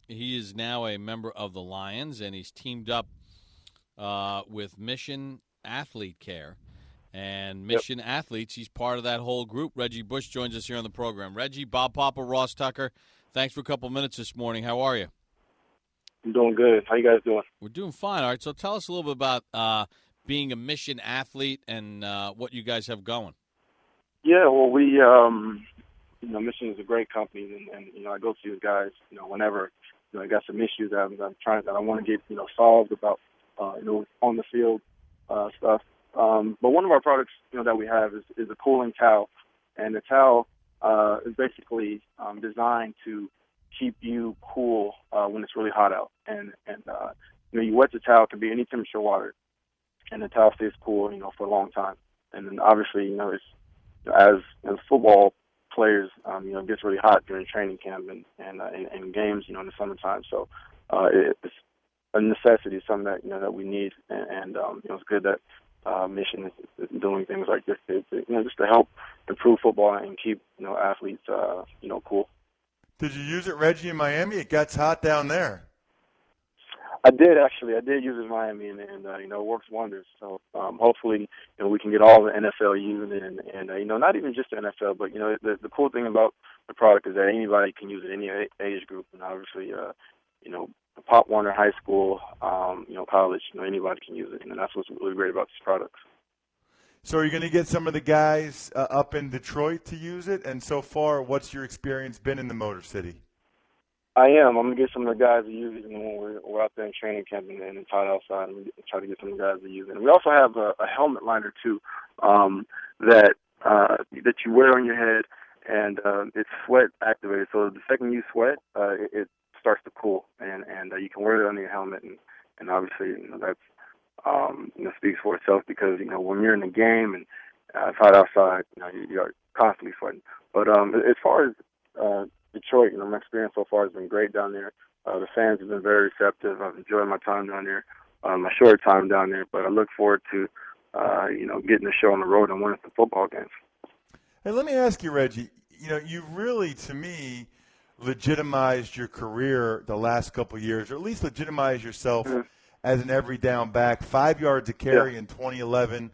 he is now a member of the Lions, and he's teamed up with Mission Athlete Care. And Yep. Mission Athletes, he's part of that whole group. Reggie Bush joins us here on the program. Reggie, Bob Papa, Ross Tucker, thanks for a couple minutes this morning. How are you? I'm doing good. How you guys doing? We're doing fine. All right, so tell us a little bit about being a Mission Athlete and what you guys have going. Yeah, well, Mission is a great company, and I go to you guys, whenever, I got some issues that I want to get, solved about, on the field stuff. But one of our products, that we have is a cooling towel, and the towel is basically designed to keep you cool when it's really hot out. And you wet the towel, it can be any temperature water, and the towel stays cool, for a long time. And then obviously, it's as football players, it gets really hot during training camp and games, in the summertime. So it's a necessity, something that we need, and it's good that Mission is doing things like this to just to help improve football and keep athletes cool. Did you use it, Reggie, in Miami? It gets hot down there. I did actually. I did use it in Miami, and it works wonders. So hopefully, we can get all the NFL using it, and not even just the NFL, but the cool thing about the product is that anybody can use it, any age group, and obviously, Pop Warner High School, college, anybody can use it, and that's what's really great about these products. So are you going to get some of the guys up in Detroit to use it? And so far, what's your experience been in the Motor City? I am. I'm going to get some of the guys to use it when we're out there in training camp and tied outside, and try to get some of the guys to use it. And we also have a helmet liner, too, that you wear on your head, and it's sweat activated. So the second you sweat, it starts to cool, and you can wear it under your helmet, and obviously, that's speaks for itself because, when you're in the game and it's hot outside, you're constantly sweating. But as far as Detroit, my experience so far has been great down there. The fans have been very receptive. I've enjoyed my time down there, my short time down there, but I look forward to, getting the show on the road and winning some football games. Hey, let me ask you, Reggie, you really, to me, legitimized your career the last couple of years, or at least legitimized yourself as an every down back. 5 yards a carry in 2011,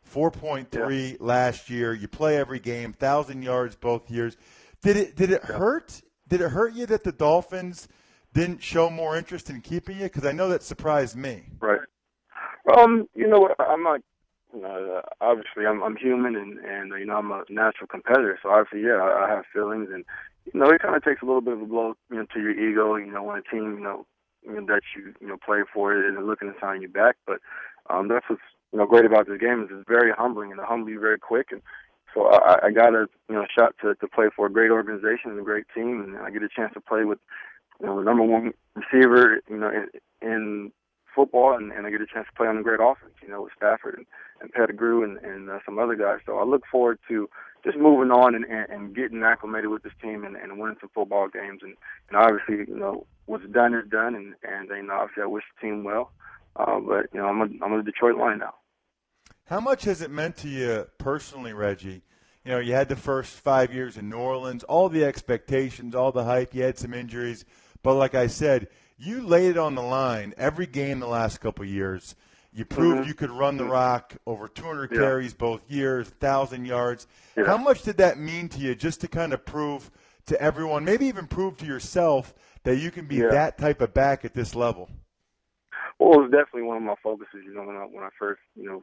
4.3 last year. You play every game, 1,000 yards both years. Did it hurt? Did it hurt you that the Dolphins didn't show more interest in keeping you? Because I know that surprised me. Right. I'm not. Obviously, I'm human, and I'm a natural competitor. So obviously, I have feelings, and it kind of takes a little bit of a blow, to your ego. When a team, that you play for it and looking to sign you back. But that's what's great about this game is it's very humbling, and it humbles you very quick. And so I got a shot to play for a great organization and a great team, and I get a chance to play with the number one receiver in football, and I get a chance to play on a great offense, with Stafford and Pettigrew and some other guys. So I look forward to just moving on and getting acclimated with this team and winning some football games. And obviously, what's done is done, and obviously I wish the team well. But I'm a Detroit Lion now. How much has it meant to you personally, Reggie? You had the first 5 years in New Orleans, all the expectations, all the hype. You had some injuries. But like I said, you laid it on the line every game the last couple of years. You proved you could run the rock, over 200 carries both years, 1,000 yards. Yeah. How much did that mean to you just to kind of prove to everyone, maybe even prove to yourself, that you can be that type of back at this level? Well, it was definitely one of my focuses, when I first,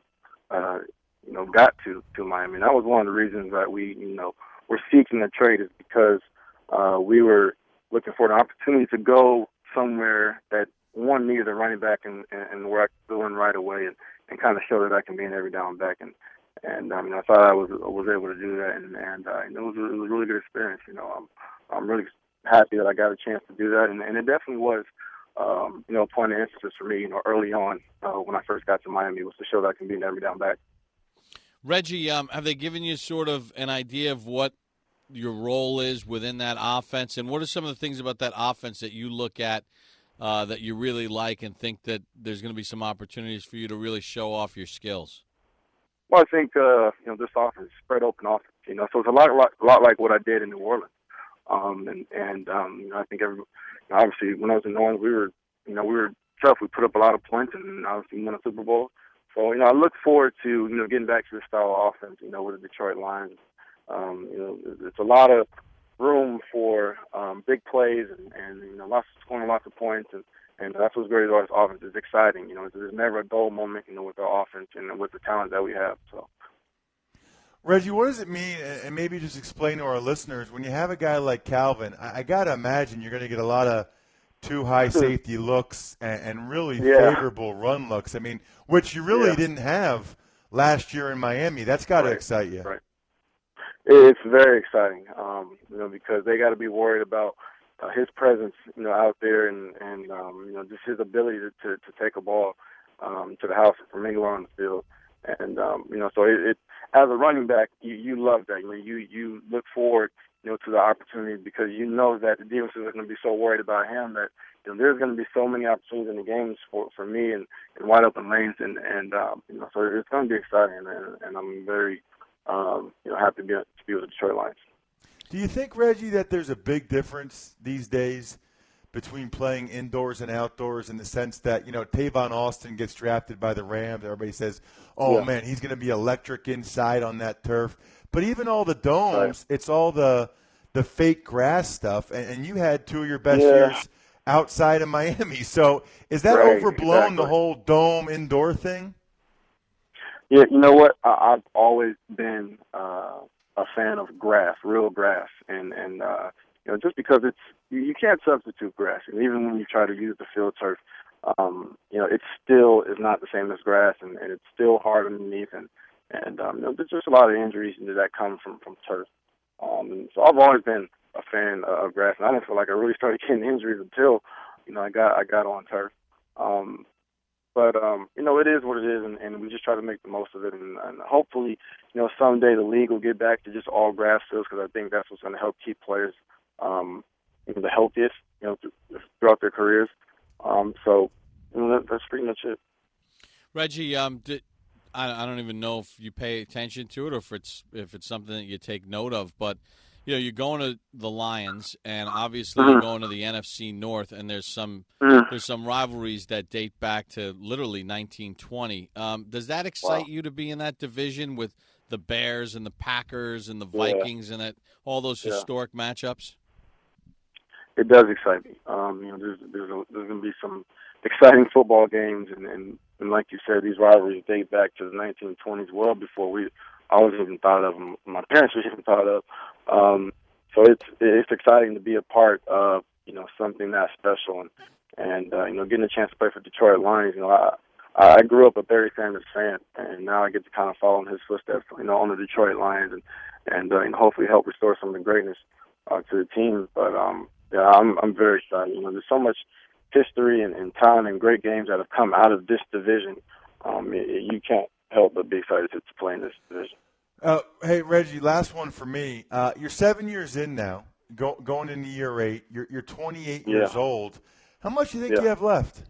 got to Miami. And that was one of the reasons that we, were seeking a trade is because we were looking for an opportunity to go somewhere that one needed a running back and where I could go in right away and kind of show that I can be an every down back. And I thought I was able to do that. And it was a really good experience. I'm really happy that I got a chance to do that. And it definitely was, a point of emphasis for me, early on when I first got to Miami was to show that I can be an every down back. Reggie, have they given you sort of an idea of what your role is within that offense? And what are some of the things about that offense that you look at that you really like and think that there's going to be some opportunities for you to really show off your skills? Well, I think, this offense is spread open offense, so it's a lot like what I did in New Orleans. I think obviously when I was in New Orleans, we were tough. We put up a lot of points, and obviously won a Super Bowl. So I look forward to getting back to the style of offense. With the Detroit Lions. It's a lot of room for big plays and scoring lots of points, and that's what's great about this offense. It's exciting. There's never a dull moment. With our offense and with the talent that we have. So. Reggie, what does it mean, and maybe just explain to our listeners, when you have a guy like Calvin, I got to imagine you're going to get a lot of too high safety looks and really favorable run looks. I mean, which you really didn't have last year in Miami. That's got to excite you. Right. It's very exciting, because they got to be worried about his presence, out there and just his ability to take a ball to the house from anywhere on the field. And, so it as a running back, you love that. You look forward, to the opportunity because you know that the defenses are going to be so worried about him that, there's going to be so many opportunities in the games for me and wide open lanes. And so it's going to be exciting. And I'm very, happy to be with the Detroit Lions. Do you think, Reggie, that there's a big difference these days between playing indoors and outdoors in the sense that, Tavon Austin gets drafted by the Rams. Everybody says, man, he's going to be electric inside on that turf. But even all the domes, it's all the fake grass stuff. And you had two of your best years outside of Miami. So is that overblown, the whole dome indoor thing? Yeah, you know what? I've always been a fan of grass, real grass. And just because you can't substitute grass. And even when you try to use the field turf, it still is not the same as grass, and it's still hard underneath. And there's just a lot of injuries that come from turf. So I've always been a fan of grass, and I didn't feel like I really started getting injuries until, I got on turf. But it is what it is, and we just try to make the most of it. And hopefully, someday the league will get back to just all grass fields because I think that's what's going to help keep players the healthiest, throughout their careers. So that's pretty much it. Reggie, I don't even know if you pay attention to it or if it's something that you take note of, but you're going to the Lions, and obviously you're going to the NFC North, and there's some rivalries that date back to literally 1920. Does that excite you to be in that division with the Bears and the Packers and the Vikings and all those historic matchups? It does excite me. There's going to be some exciting football games, and like you said, these rivalries date back to the 1920s, well before I was even thought of them. My parents were even thought of. So it's exciting to be a part of something that special, and getting a chance to play for Detroit Lions. I grew up a Barry Sanders fan, and now I get to kind of follow in his footsteps. On the Detroit Lions, and hopefully help restore some of the greatness to the team. But I'm very excited. There's so much history and talent and great games that have come out of this division. You can't help but be excited to play in this division. Hey, Reggie, last one for me. You're 7 years in now, going into year 8. You're 28 years old. How much do you think you have left?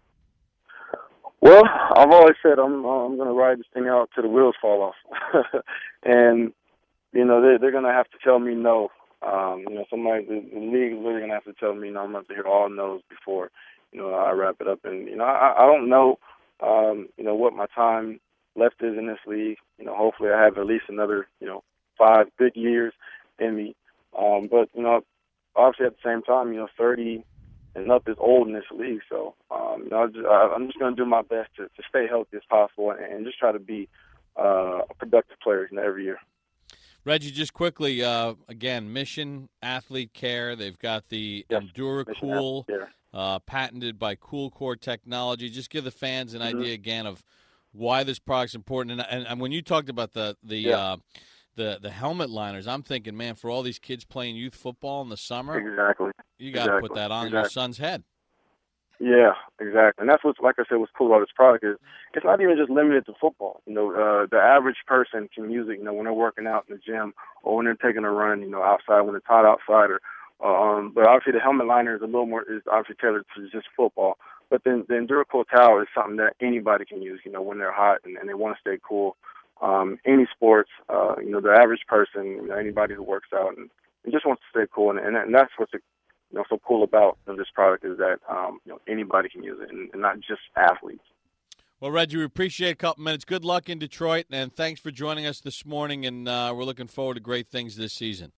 Well, I've always said I'm going to ride this thing out till the wheels fall off. And, they're going to have to tell me no. Somebody, the league is really going to have to tell me no. I'm going to hear all no's before, I wrap it up. And, I don't know, what my time left is in this league. Hopefully I have at least another, 5 good years in me. But, obviously at the same time, 30 and up is old in this league. So, I'm just going to do my best to stay healthy as possible and just try to be a productive player every year. Reggie, just quickly, again, Mission Athlete Care. They've got the EnduraCool, patented by CoolCore Technology. Just give the fans an idea again of why this product's important. And when you talked about the helmet liners, I'm thinking, man, for all these kids playing youth football in the summer, you got to put that on your son's head. Yeah, exactly. And that's what's what's cool about this product is it's not even just limited to football. The average person can use it, when they're working out in the gym or when they're taking a run, outside when it's hot outside. But obviously the helmet liner is obviously tailored to just football. But then the EnduraCool towel is something that anybody can use, when they're hot and they want to stay cool. Any sports, the average person, anybody who works out and just wants to stay cool, and that's what's so cool about this product is that anybody can use it, and not just athletes. Well, Reggie, we appreciate a couple minutes. Good luck in Detroit, and thanks for joining us this morning, and we're looking forward to great things this season.